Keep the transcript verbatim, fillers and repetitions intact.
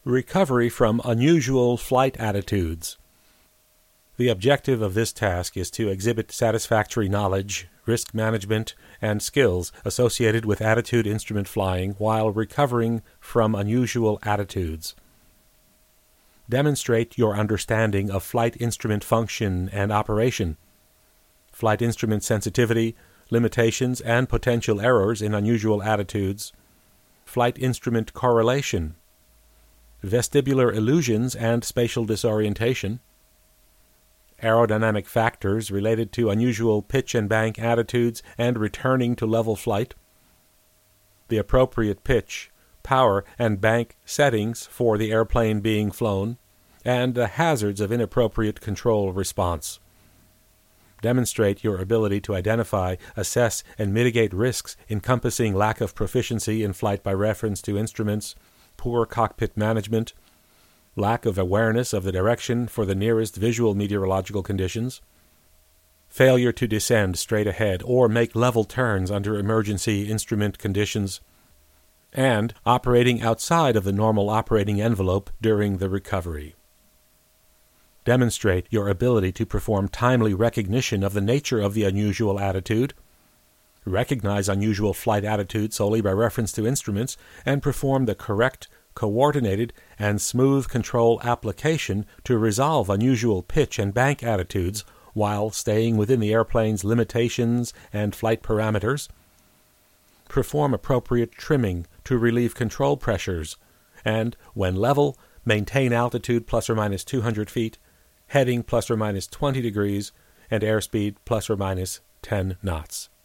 Recovery from unusual flight attitudes. The objective of this task is to exhibit satisfactory knowledge, risk management, and skills associated with attitude instrument flying while recovering from unusual attitudes. Demonstrate your understanding of flight instrument function and operation, flight instrument sensitivity, limitations and potential errors in unusual attitudes, flight instrument correlation, vestibular illusions and spatial disorientation, aerodynamic factors related to unusual pitch and bank attitudes and returning to level flight, the appropriate pitch, power, and bank settings for the airplane being flown, and the hazards of inappropriate control response. Demonstrate your ability to identify, assess, and mitigate risks encompassing lack of proficiency in flight by reference to instruments, poor cockpit management, lack of awareness of the direction for the nearest visual meteorological conditions, failure to descend straight ahead or make level turns under emergency instrument conditions, and operating outside of the normal operating envelope during the recovery. Demonstrate your ability to perform timely recognition of the nature of the unusual attitude, recognize unusual flight attitude solely by reference to instruments, and perform the correct, coordinated, and smooth control application to resolve unusual pitch and bank attitudes while staying within the airplane's limitations and flight parameters. Perform appropriate trimming to relieve control pressures, and, when level, maintain altitude plus or minus two hundred feet, heading plus or minus twenty degrees, and airspeed plus or minus ten knots.